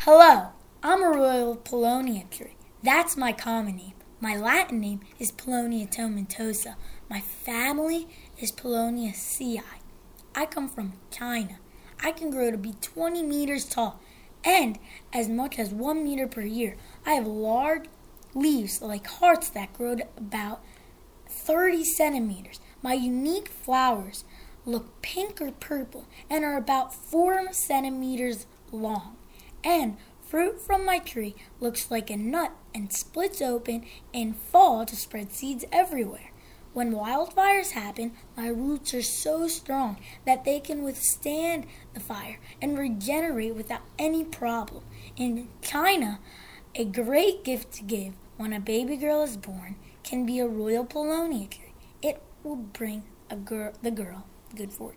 Hello, I'm a royal Paulownia tree. That's my common name. My Latin name is Paulownia tomentosa. My family is Paulowniaceae. I come from China. I can grow to be 20 meters tall and as much as 1 meter per year. I have large leaves like hearts that grow to about 30 centimeters. My unique flowers look pink or purple and are about 4 centimeters long. And fruit from my tree looks like a nut and splits open in fall to spread seeds everywhere. When wildfires happen, my roots are so strong that they can withstand the fire and regenerate without any problem. In China, a great gift to give when a baby girl is born can be a royal Paulownia tree. It will bring the girl good fortune.